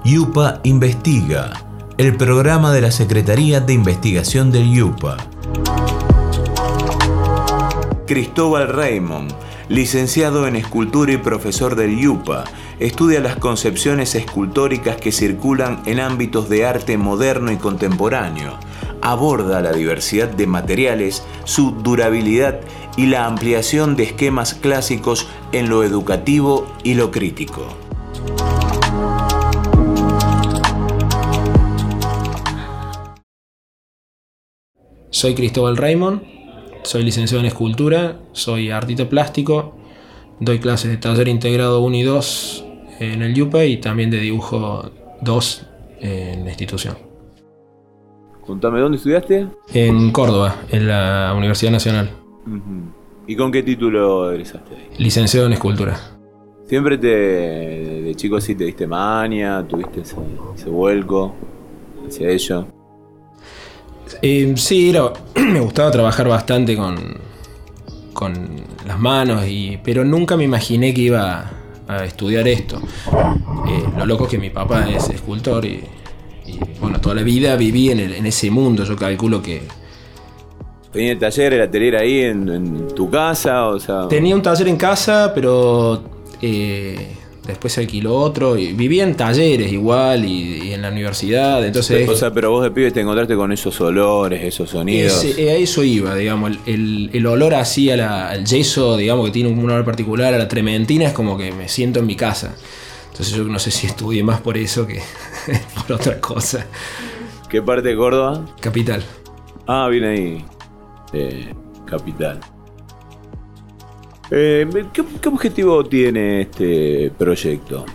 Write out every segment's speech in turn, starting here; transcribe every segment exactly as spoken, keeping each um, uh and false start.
YUPA Investiga, el programa de la Secretaría de Investigación del YUPA. Cristóbal Raymond, licenciado en escultura y profesor del YUPA, estudia las concepciones escultóricas que circulan en ámbitos de arte moderno y contemporáneo. Aborda la diversidad de materiales, su durabilidad y la ampliación de esquemas clásicos en lo educativo y lo crítico. Soy Cristóbal Raymond, soy licenciado en escultura, soy artista plástico, doy clases de taller integrado uno y dos en el YUPA y también de dibujo dos en la institución. Contame, ¿dónde estudiaste? En Córdoba, en la Universidad Nacional. Uh-huh. ¿Y con qué título egresaste ahí? Licenciado en escultura. ¿Siempre te, de chico así te diste maña, tuviste ese, ese vuelco hacia ello? Eh, sí, era, me gustaba trabajar bastante con, con las manos, y, pero nunca me imaginé que iba a estudiar esto. Eh, lo loco es que mi papá es escultor y, y bueno, toda la vida viví en, el, en ese mundo. Yo calculo que... ¿Tenía el taller, el atelier ahí en, en tu casa? O sea... Tenía un taller en casa, pero... Eh, Después se alquiló otro y vivía en talleres igual y, y en la universidad, entonces... O sea, pero vos de pibe te encontraste con esos olores, esos sonidos... Ese, a eso iba, digamos, el, el, el olor así a la, al yeso, digamos, que tiene un olor particular, a la trementina, es como que me siento en mi casa. Entonces yo no sé si estudié más por eso que por otra cosa. ¿Qué parte de Córdoba? Capital. Ah, viene ahí. Eh, capital. Eh, ¿qué, ¿Qué objetivo tiene este proyecto?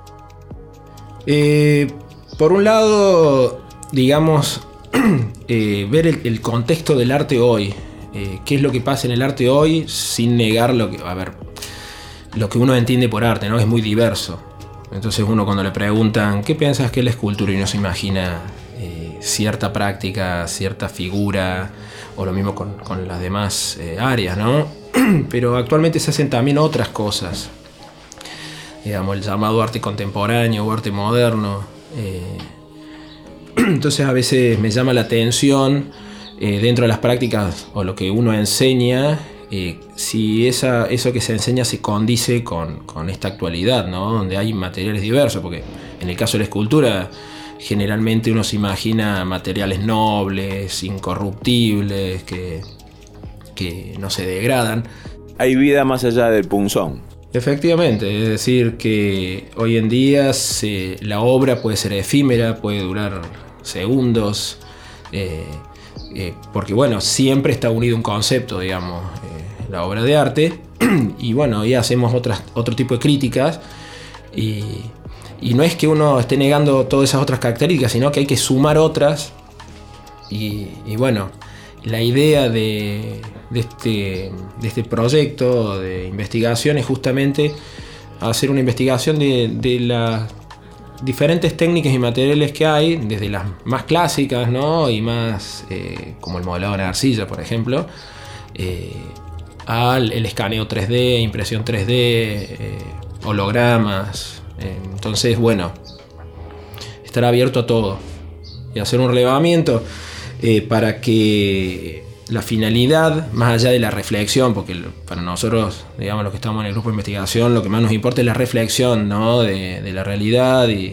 Eh, por un lado, digamos, eh, ver el, el contexto del arte hoy. Eh, ¿Qué es lo que pasa en el arte hoy sin negar lo que... A ver, lo que uno entiende por arte, ¿no? Es muy diverso. Entonces uno cuando le preguntan ¿qué piensas que es la escultura? Y uno se imagina eh, cierta práctica, cierta figura, o lo mismo con, con las demás eh, áreas, ¿no? Pero actualmente se hacen también otras cosas, digamos, el llamado arte contemporáneo o arte moderno. Eh, entonces a veces me llama la atención eh, dentro de las prácticas o lo que uno enseña, eh, si esa, eso que se enseña se condice con, con esta actualidad, ¿no? Donde hay materiales diversos, porque en el caso de la escultura generalmente uno se imagina materiales nobles, incorruptibles, que... que no se degradan. Hay vida más allá del punzón. Efectivamente, es decir, que hoy en día se, la obra puede ser efímera, puede durar segundos, eh, eh, porque bueno, siempre está unido un concepto, digamos, eh, la obra de arte, y bueno, y hacemos otras, otro tipo de críticas, y, y no es que uno esté negando todas esas otras características, sino que hay que sumar otras, y, y bueno, la idea de, de, este, de este proyecto de investigación es justamente hacer una investigación de, de las diferentes técnicas y materiales que hay, desde las más clásicas, ¿no? Y más eh, como el modelado en arcilla, por ejemplo, eh, al el escaneo tres D, impresión tres D, eh, hologramas. Eh, entonces, bueno, estar abierto a todo y hacer un relevamiento. Eh, para que la finalidad, más allá de la reflexión, porque para nosotros, digamos, los que estamos en el grupo de investigación, lo que más nos importa es la reflexión, ¿no? de, de la realidad y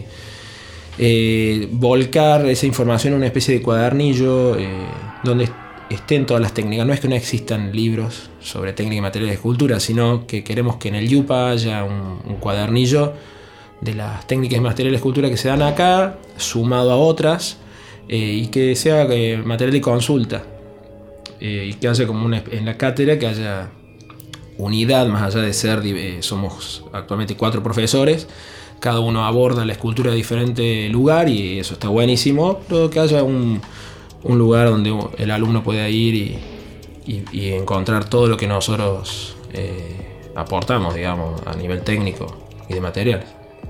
eh, volcar esa información en una especie de cuadernillo eh, donde estén todas las técnicas. No es que no existan libros sobre técnica y materiales de escultura, sino que queremos que en el YUPA haya un, un cuadernillo de las técnicas y materiales de escultura que se dan acá, sumado a otras, Eh, y que sea eh, material de consulta eh, y que haya como una, en la cátedra que haya unidad más allá de ser, eh, somos actualmente cuatro profesores, cada uno aborda la escultura de diferente lugar y eso está buenísimo, pero que haya un, un lugar donde el alumno pueda ir y, y, y encontrar todo lo que nosotros eh, aportamos, digamos, a nivel técnico y de materiales.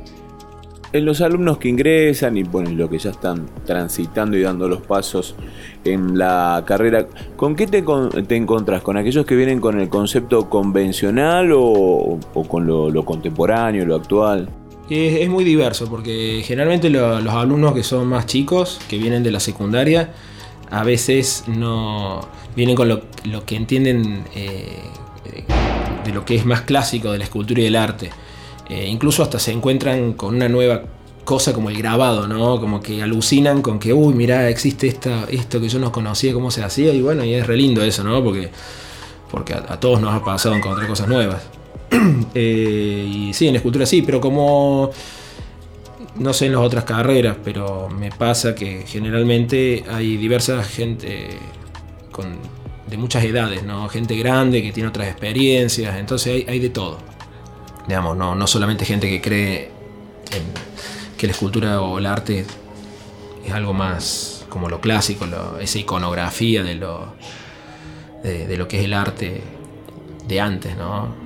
En los alumnos que ingresan y bueno, los que ya están transitando y dando los pasos en la carrera, ¿con qué te, te encontrás? ¿Con aquellos que vienen con el concepto convencional o, o con lo, lo contemporáneo, lo actual? Es, es muy diverso, porque generalmente lo, los alumnos que son más chicos, que vienen de la secundaria, a veces no vienen con lo, lo que entienden eh, de lo que es más clásico de la escultura y del arte. Eh, incluso hasta se encuentran con una nueva cosa como el grabado, ¿no? Como que alucinan con que, uy, mirá, existe esta, esto que yo no conocía, cómo se hacía, y bueno, y es re lindo eso, ¿no? Porque, porque a, a todos nos ha pasado encontrar cosas nuevas. eh, y sí, en escultura sí, pero como no sé en las otras carreras, pero me pasa que generalmente hay diversa gente con, de muchas edades, ¿no? Gente grande que tiene otras experiencias, entonces hay, hay de todo. Digamos, no, no solamente gente que cree en que la escultura o el arte es algo más como lo clásico, lo, esa iconografía de lo, de, de lo que es el arte de antes, ¿no?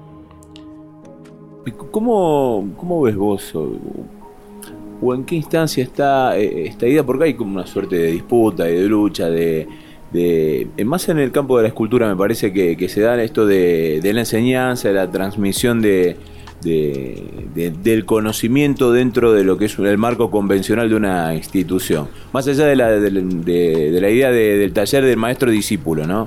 ¿Cómo, cómo ves vos o, o en qué instancia está eh, esta idea? Porque hay como una suerte de disputa y de lucha, de, de, más en el campo de la escultura me parece que, que se da esto de, de la enseñanza, de la transmisión de, de, de, del conocimiento dentro de lo que es el marco convencional de una institución. Más allá de la, de, de, de la idea de, del taller del maestro-discípulo, ¿no?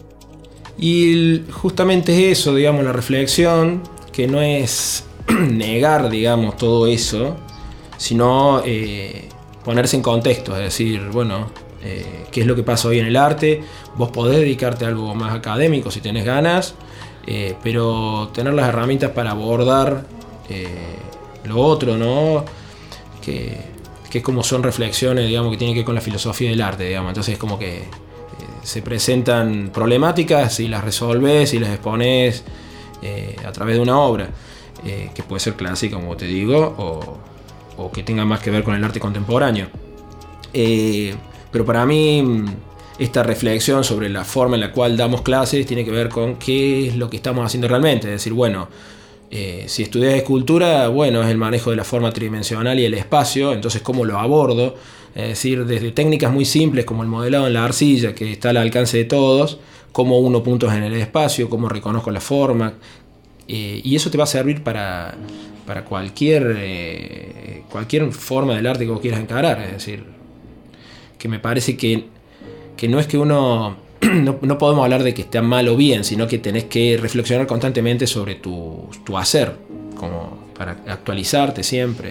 Y justamente es eso, digamos, la reflexión, que no es negar, digamos, todo eso, sino eh, ponerse en contexto, es decir, bueno, eh, qué es lo que pasa hoy en el arte. Vos podés dedicarte a algo más académico si tenés ganas, eh, pero tener las herramientas para abordar eh, lo otro, ¿no? Que, que es como son reflexiones, digamos, que tienen que ver con la filosofía del arte, digamos. Entonces es como que eh, se presentan problemáticas y las resolves y las expones eh, a través de una obra, eh, que puede ser clásica, como te digo, o, o que tenga más que ver con el arte contemporáneo. Eh, pero para mí esta reflexión sobre la forma en la cual damos clases tiene que ver con qué es lo que estamos haciendo realmente. Es decir, bueno, eh, si estudias escultura, bueno, es el manejo de la forma tridimensional y el espacio, entonces cómo lo abordo. Es decir, desde técnicas muy simples como el modelado en la arcilla, que está al alcance de todos, cómo uno puntos en el espacio, cómo reconozco la forma, eh, y eso te va a servir para, para cualquier, eh, cualquier forma del arte que vos quieras encarar. Es decir, que me parece que, que no es que uno, no, no podemos hablar de que esté mal o bien, sino que tenés que reflexionar constantemente sobre tu, tu hacer, como para actualizarte siempre.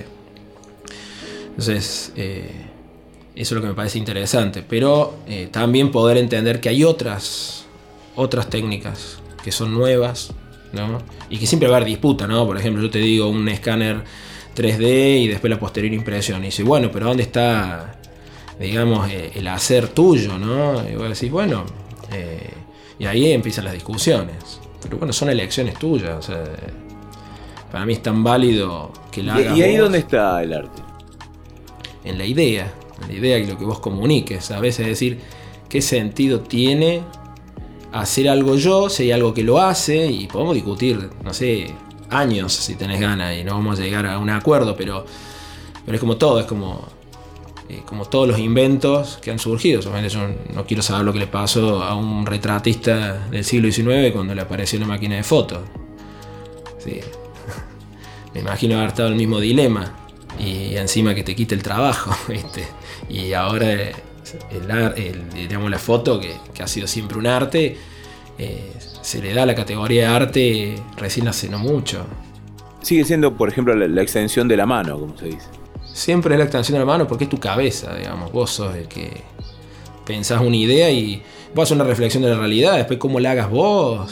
Entonces, eh, eso es lo que me parece interesante, pero eh, también poder entender que hay otras, otras técnicas que son nuevas, ¿no? Y que siempre va a haber disputa, ¿no? Por ejemplo, yo te digo un escáner tres D y después la posterior impresión. Y dices, bueno, pero ¿dónde está, digamos, eh, el hacer tuyo, ¿no? Y vos decís, bueno, eh, y ahí empiezan las discusiones. Pero bueno, son elecciones tuyas. O sea, para mí es tan válido que la hagas ¿Y ahí vos. dónde está el arte? En la idea. La idea que lo que vos comuniques, a veces decir qué sentido tiene hacer algo yo, si hay algo que lo hace, y podemos discutir, no sé, años si tenés ganas y no vamos a llegar a un acuerdo, pero, pero es como todo, es como, eh, como todos los inventos que han surgido. Solamente yo no quiero saber lo que le pasó a un retratista del siglo diecinueve cuando le apareció la máquina de fotos. Sí. Me imagino haber estado en el mismo dilema. Y encima que te quite el trabajo, ¿viste? Y ahora el, el, digamos, la foto, que, que ha sido siempre un arte, eh, se le da la categoría de arte recién hace no mucho. Sigue siendo, por ejemplo, la, la extensión de la mano, como se dice. Siempre es la extensión de la mano porque es tu cabeza, digamos. Vos sos el que pensás una idea y vos haces una reflexión de la realidad. Después cómo la hagas vos,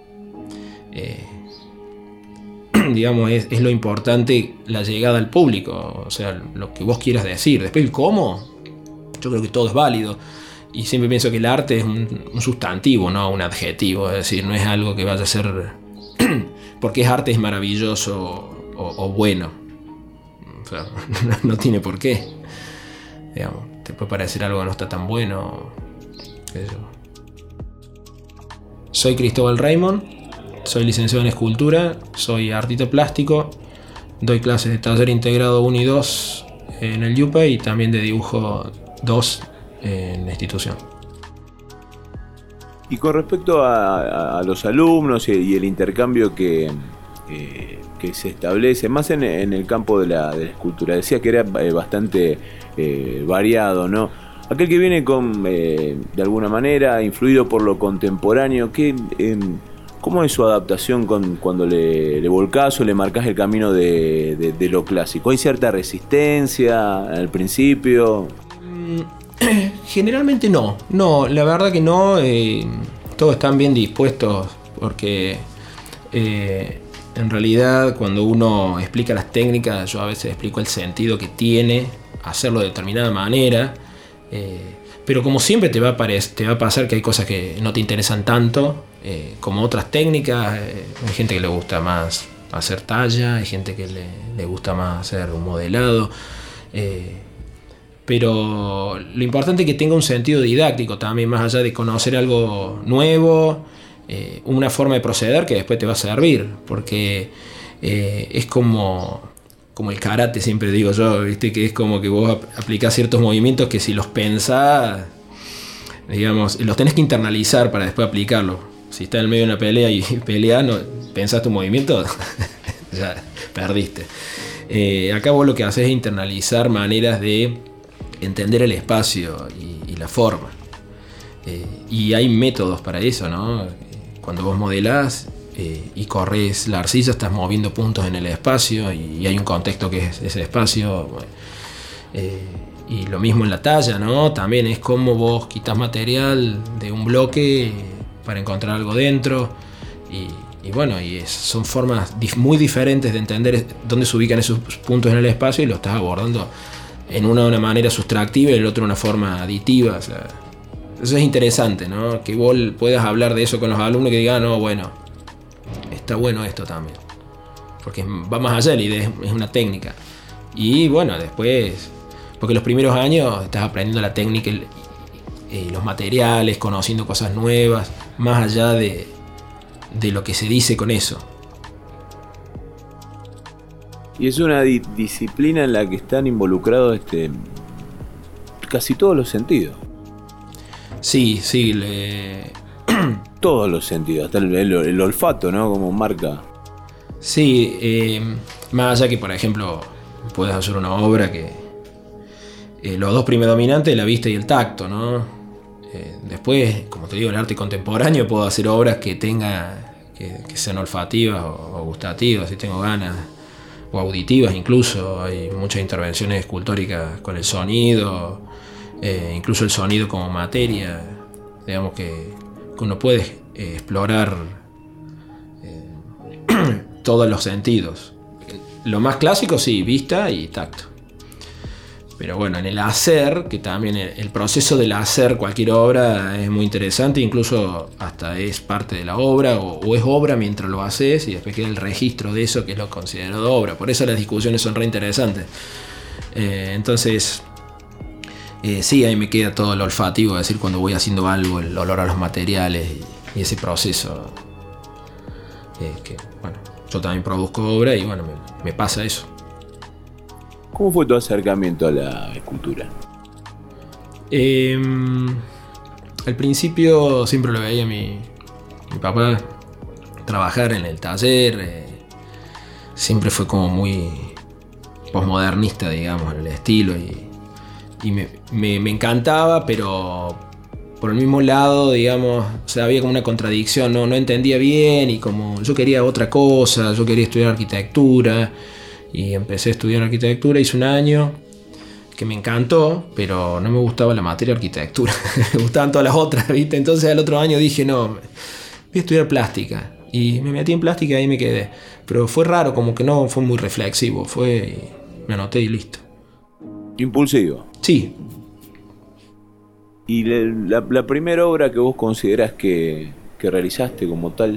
eh, digamos, es, es lo importante, la llegada al público, o sea, lo que vos quieras decir. Después el cómo, yo creo que todo es válido, y siempre pienso que el arte es un, un sustantivo, no un adjetivo. Es decir, no es algo que vaya a ser porque es arte es maravilloso o, o bueno, o sea, no, no tiene por qué, digamos, te puede parecer algo que no está tan bueno. Eso. Soy Cristóbal Raymond. Soy licenciado en escultura, soy artista plástico, doy clases de taller integrado uno y dos en el YUPA y también de dibujo dos en la institución. Y con respecto a, a, a los alumnos y, y el intercambio que, eh, que se establece, más en, en el campo de la, de la escultura. Decía que era eh, bastante eh, variado, ¿no? Aquel que viene con, eh, de alguna manera, influido por lo contemporáneo, ¿qué, eh, ¿cómo es su adaptación con, cuando le, le volcás o le marcás el camino de, de, de lo clásico? ¿Hay cierta resistencia al principio? Generalmente no, no, la verdad que no, eh, todos están bien dispuestos porque eh, en realidad cuando uno explica las técnicas, yo a veces explico el sentido que tiene hacerlo de determinada manera. Eh, pero como siempre te va, a parecer, te va a pasar que hay cosas que no te interesan tanto eh, como otras técnicas. Eh, hay gente que le gusta más hacer talla, hay gente que le, le gusta más hacer un modelado. Eh, pero lo importante es que tenga un sentido didáctico también, más allá de conocer algo nuevo, eh, una forma de proceder que después te va a servir, porque eh, es como... como el karate, siempre digo yo, ¿viste? Que es como que vos aplicás ciertos movimientos que si los pensás, digamos, los tenés que internalizar para después aplicarlo. Si estás en el medio de una pelea y peleás, no, pensás tu movimiento, ya perdiste. Eh, acá vos lo que haces es internalizar maneras de entender el espacio y, y la forma. Eh, y hay métodos para eso, ¿no? Cuando vos modelás, Eh, y corres la arcilla, estás moviendo puntos en el espacio y, y hay un contexto que es ese espacio. Bueno, eh, y lo mismo en la talla, ¿no? También es como vos quitas material de un bloque para encontrar algo dentro y, y bueno, y es, son formas dif- muy diferentes de entender dónde se ubican esos puntos en el espacio y lo estás abordando en una de una manera sustractiva y en el otro de una forma aditiva. O sea, eso es interesante, ¿no? Que vos puedas hablar de eso con los alumnos, que digan, no, bueno, está bueno esto también, porque va más allá, la idea es, es una técnica. Y bueno, después, porque los primeros años estás aprendiendo la técnica, el, eh, los materiales, conociendo cosas nuevas, más allá de, de lo que se dice con eso. Y es una di- disciplina en la que están involucrados este, casi todos los sentidos. Sí, sí, le... todos los sentidos, hasta el, el, el olfato, ¿no? Como marca. Sí, eh, más allá que, por ejemplo, puedes hacer una obra que eh, los dos predominantes, la vista y el tacto, ¿no? Eh, después, como te digo, en el arte contemporáneo puedo hacer obras que tenga que, que sean olfativas o, o gustativas, si tengo ganas, o auditivas incluso. Hay muchas intervenciones escultóricas con el sonido, eh, incluso el sonido como materia, digamos que que uno puede eh, explorar eh, todos los sentidos. Lo más clásico, sí, vista y tacto. Pero bueno, en el hacer, que también el, el proceso del hacer cualquier obra es muy interesante, incluso hasta es parte de la obra, o, o es obra mientras lo haces, y después queda el registro de eso que es lo considerado obra. Por eso las discusiones son re interesantes. Eh, entonces... Eh, sí, ahí me queda todo lo olfativo, es decir, cuando voy haciendo algo, el olor a los materiales y, y ese proceso. Eh, que, bueno, yo también produzco obra y bueno, me, me pasa eso. ¿Cómo fue tu acercamiento a la escultura? Eh, al principio siempre lo veía mi, mi papá trabajar en el taller. Eh, siempre fue como muy posmodernista, digamos, en el estilo y Y me, me, me encantaba, pero por el mismo lado, digamos, o sea, había como una contradicción, no, no entendía bien y como yo quería otra cosa, yo quería estudiar arquitectura y empecé a estudiar arquitectura, hice un año que me encantó, pero no me gustaba la materia de arquitectura, me gustaban todas las otras, ¿viste? Entonces al otro año dije, no, voy a estudiar plástica y me metí en plástica y ahí me quedé, pero fue raro, como que no fue muy reflexivo, fue, me anoté y listo. Impulsivo. Sí. ¿Y la, la, la primera obra que vos considerás que, que realizaste como tal?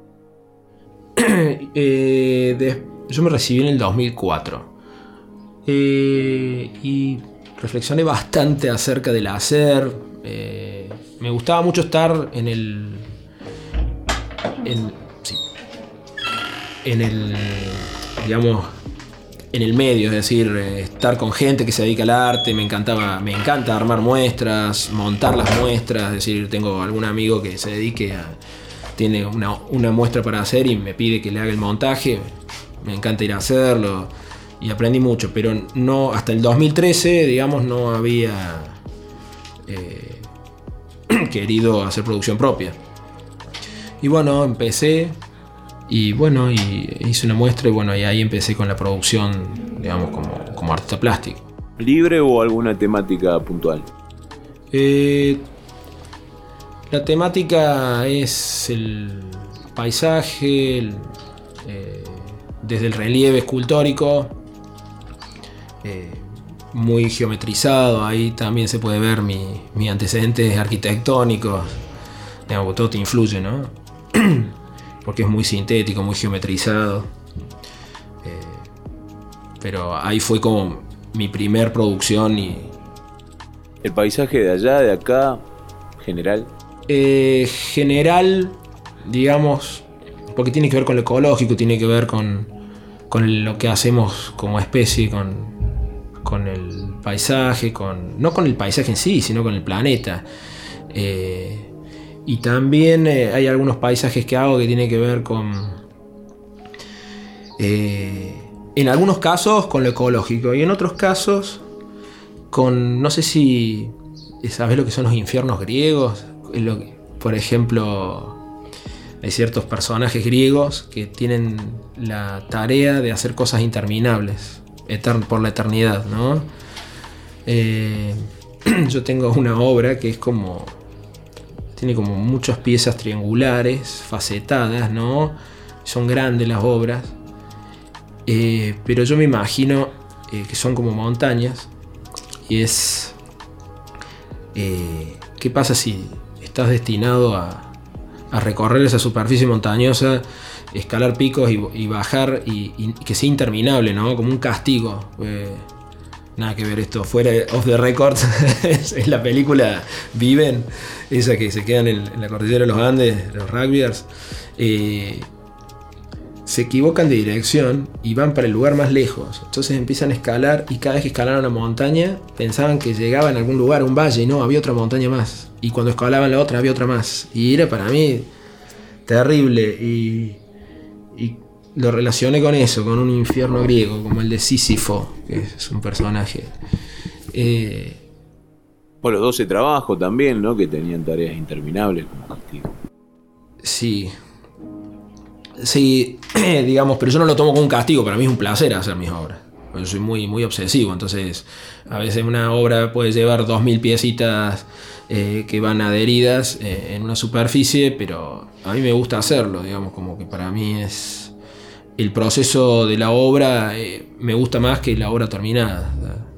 eh, de, yo me recibí en el dos mil cuatro eh, y reflexioné bastante acerca del hacer. Eh, me gustaba mucho estar en el... En, sí, en el... digamos... en el medio, es decir, estar con gente que se dedica al arte. Me encantaba, me encanta armar muestras, montar las muestras, es decir, tengo algún amigo que se dedique a, tiene una, una muestra para hacer y me pide que le haga el montaje. Me encanta ir a hacerlo y aprendí mucho, pero no, hasta el dos mil trece, digamos, no había eh, querido hacer producción propia. Y bueno, empecé y bueno, y hice una muestra y bueno, y ahí empecé con la producción, digamos, como, como artista plástico. ¿Libre o alguna temática puntual? Eh, la temática es el paisaje, el, eh, desde el relieve escultórico, eh, muy geometrizado. Ahí también se puede ver mi, mi antecedentes arquitectónicos. Digamos, todo te influye, ¿no? Porque es muy sintético, muy geometrizado. Eh, pero ahí fue como mi primer producción. Y ¿el paisaje de allá, de acá, general? Eh, general, digamos, porque tiene que ver con lo ecológico, tiene que ver con, con lo que hacemos como especie, con, con el paisaje, con, no con el paisaje en sí, sino con el planeta. Eh, y también eh, hay algunos paisajes que hago que tienen que ver con, eh, en algunos casos, con lo ecológico, y en otros casos con, no sé si sabes lo que son los infiernos griegos. Lo que, por ejemplo, hay ciertos personajes griegos que tienen la tarea de hacer cosas interminables etern- por la eternidad, ¿no? Eh, yo tengo una obra que es como, tiene como muchas piezas triangulares, facetadas, ¿no? Son grandes las obras, eh, pero yo me imagino eh, que son como montañas. Y es, eh, ¿qué pasa si estás destinado a, a recorrer esa superficie montañosa, escalar picos y, y bajar y, y que sea interminable, ¿no? Como un castigo. Eh, nada que ver esto, fuera off the record. Es la película Viven, esa que se quedan en, en la cordillera de los Andes, los rugbyers. Eh, se equivocan de dirección y van para el lugar más lejos. Entonces empiezan a escalar y cada vez que escalaban una montaña pensaban que llegaban a algún lugar, a un valle, y no, había otra montaña más. Y cuando escalaban la otra había otra más. Y era para mí terrible y, y lo relacioné con eso, con un infierno griego como el de Sísifo, que es un personaje. Eh, Bueno, los doce trabajos también, ¿no? Que tenían tareas interminables como castigo. Sí. Sí, digamos, pero yo no lo tomo como un castigo, para mí es un placer hacer mis obras. Yo soy muy, muy obsesivo, entonces a veces una obra puede llevar dos mil piecitas eh, que van adheridas eh, en una superficie, pero a mí me gusta hacerlo, digamos, como que para mí es el proceso de la obra, eh, me gusta más que la obra terminada.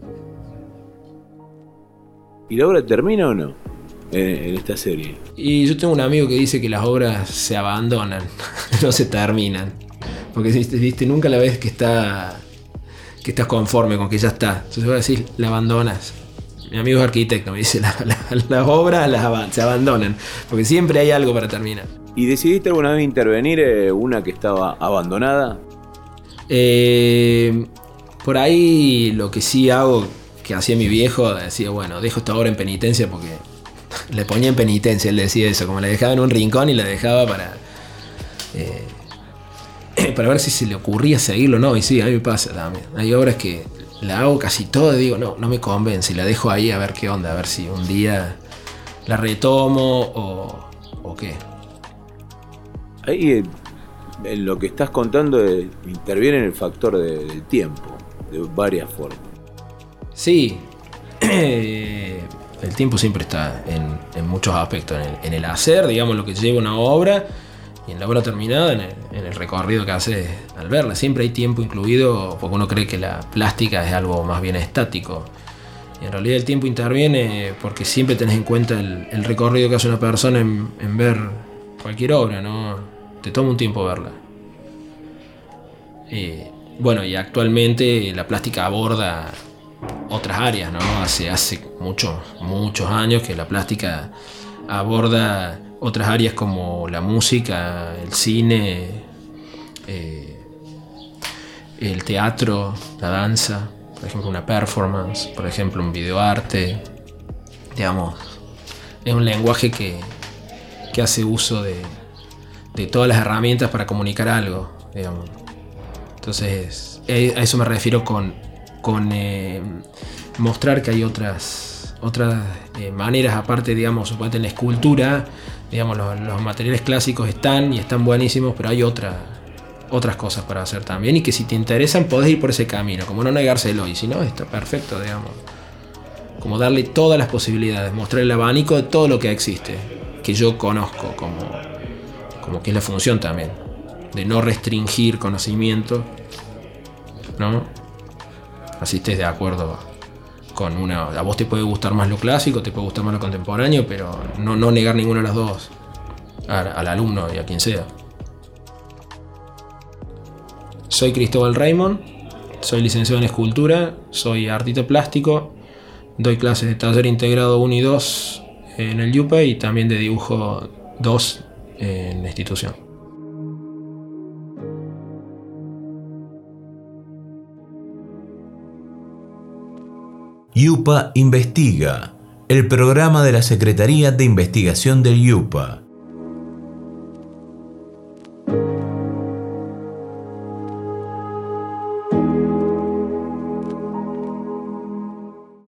¿Y la obra termina o no? En, en esta serie. Y yo tengo un amigo que dice que las obras se abandonan, no se terminan. Porque viste, viste, nunca la ves que está que estás conforme con que ya está. Entonces voy a decir, la abandonas. Mi amigo es arquitecto, me dice, las la, la obras las ab- se abandonan. Porque siempre hay algo para terminar. ¿Y decidiste alguna vez intervenir eh, una que estaba abandonada? Eh, por ahí lo que sí hago, que hacía mi viejo, decía, bueno, dejo esta obra en penitencia porque... Le ponía en penitencia, él decía eso, como la dejaba en un rincón y la dejaba para eh, para ver si se le ocurría seguirlo o no. Y sí, a mí me pasa también. Hay obras que la hago casi toda y digo, no, no me convence, y la dejo ahí a ver qué onda, a ver si un día la retomo o, o qué. Ahí eh, en lo que estás contando eh, interviene el factor de, del tiempo, de varias formas. Sí, el tiempo siempre está en, en muchos aspectos, en el, en el hacer, digamos, lo que lleva una obra, y en la obra terminada, en el, en el recorrido que hace al verla. Siempre hay tiempo incluido, porque uno cree que la plástica es algo más bien estático. Y en realidad el tiempo interviene porque siempre tenés en cuenta el, el recorrido que hace una persona en, en ver cualquier obra, ¿no? Te toma un tiempo verla. Y, bueno, y actualmente la plástica aborda otras áreas, ¿no? Hace, hace muchos, muchos años que la plástica aborda otras áreas como la música, el cine, eh, el teatro, la danza, por ejemplo una performance, por ejemplo un videoarte. Digamos, es un lenguaje que, que hace uso de, de todas las herramientas para comunicar algo, digamos. Entonces, a eso me refiero con, con eh, mostrar que hay otras, otras eh, maneras, aparte, digamos, suponete en la escultura, digamos, los, los materiales clásicos están y están buenísimos, pero hay otra, otras cosas para hacer también, y que si te interesan podés ir por ese camino, como no negárselo, y si no, está perfecto, digamos. Como darle todas las posibilidades, mostrar el abanico de todo lo que existe, que yo conozco, como, como que es la función también, de no restringir conocimiento, ¿no? Así estés de acuerdo con una... A vos te puede gustar más lo clásico, te puede gustar más lo contemporáneo, pero no, no negar ninguno de los dos al, al alumno y a quien sea. Soy Cristóbal Raymond, soy licenciado en escultura, soy artista plástico, doy clases de taller integrado uno y dos en el YUPA y también de dibujo dos en la institución. YUPA Investiga, el programa de la Secretaría de Investigación del YUPA.